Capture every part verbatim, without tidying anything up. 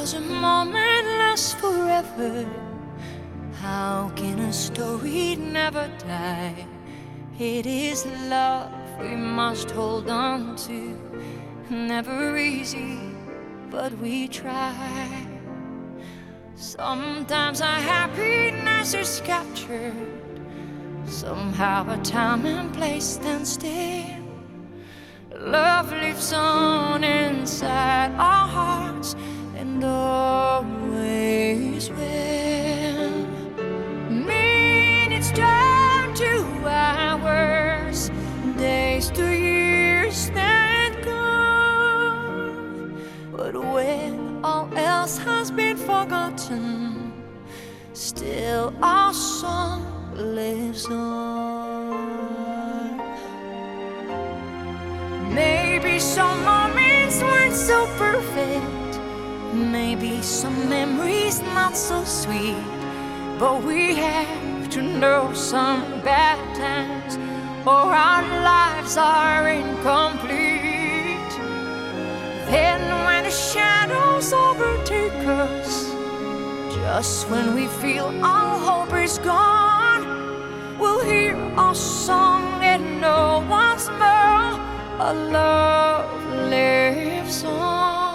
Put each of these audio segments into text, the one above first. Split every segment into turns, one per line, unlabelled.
does a moment last forever? How can a story never die? It is love we must hold on to. Never easy, but we try. Sometimes our happiness is captured. Somehow a time and place stand still. Love lives on inside our hearts and always will. Minutes turn to hours, days to years that go. But when all else has been forgotten, still our song lives on. Maybe some moments weren't so perfect, maybe some memories not so sweet, but we have to know some bad times or our lives are incomplete. Then when the shadows overtake us, just when we feel all hope is gone, we'll hear our song and know once more our love lives on.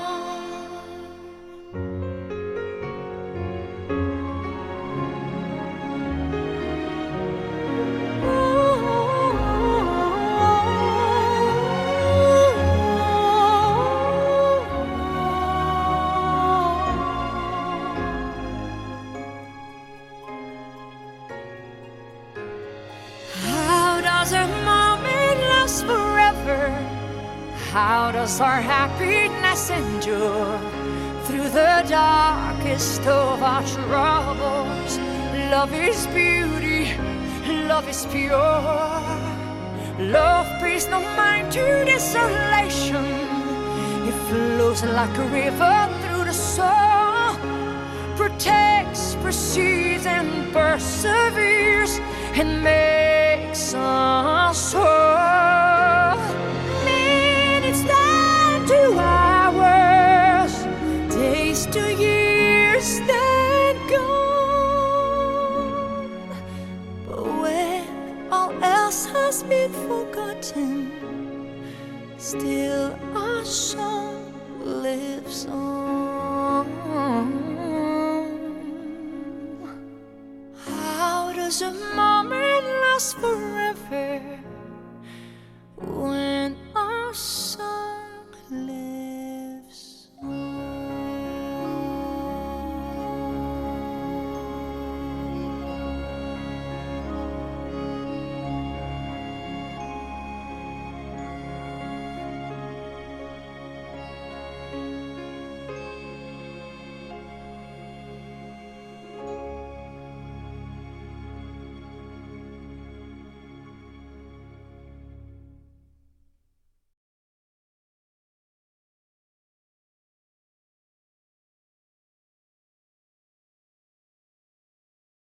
How does a moment last forever? How does our happiness endure through the darkest of our troubles? Love is beauty, love is pure. Love pays no mind to desolation. It flows like a river through the soul, protects, precedes, and perseveres, and makes us whole. Minutes down to hours, days to years that gone. But when all else has been forgotten, still our song lives on. How does a moment last forever?